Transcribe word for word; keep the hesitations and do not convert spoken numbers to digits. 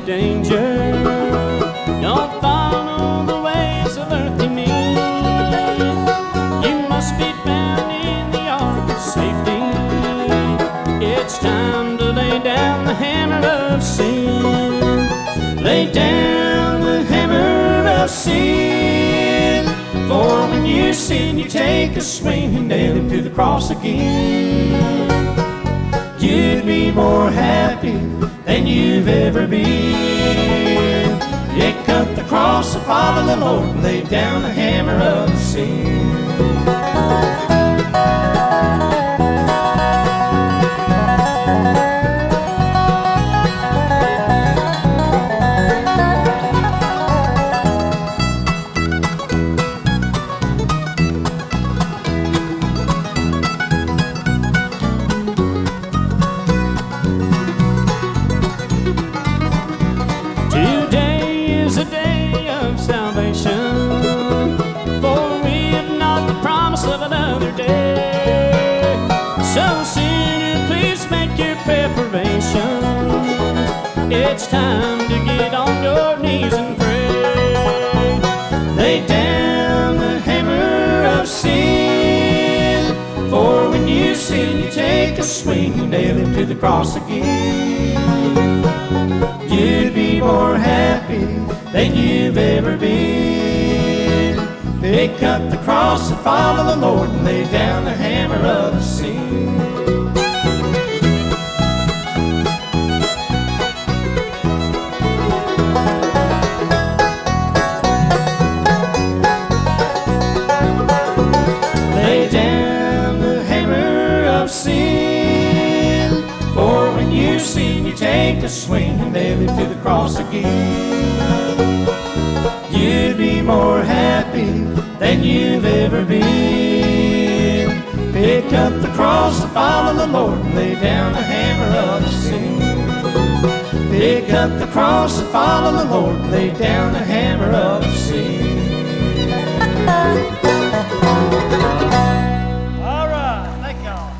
danger. Don't follow the ways of earthly men. You must be found in the ark of safety. It's time to lay down the hammer of sin. Lay down the hammer of sin. For when you sin, you take a swing and nail him to the cross again. You'd be more happy than you've ever been. Pick up the cross and follow the Lord and lay down the hammer of sin. A day of salvation, for we have not the promise of another day. So sinner, please make your preparation. It's time to get on your knees and pray. Lay down the hammer of sin, for when you sin, you take a swing and nail him to the cross again. You'd be more happy than you've ever been. Pick up the cross and follow the Lord and lay down the hammer of sin. Lay down the hammer of sin, for when you sin, you take a swing and nail him to the cross again. You'd be more happy than you've ever been. Pick up the cross and follow the Lord and lay down the hammer of sin. Pick up the cross and follow the Lord and lay down the hammer of sin.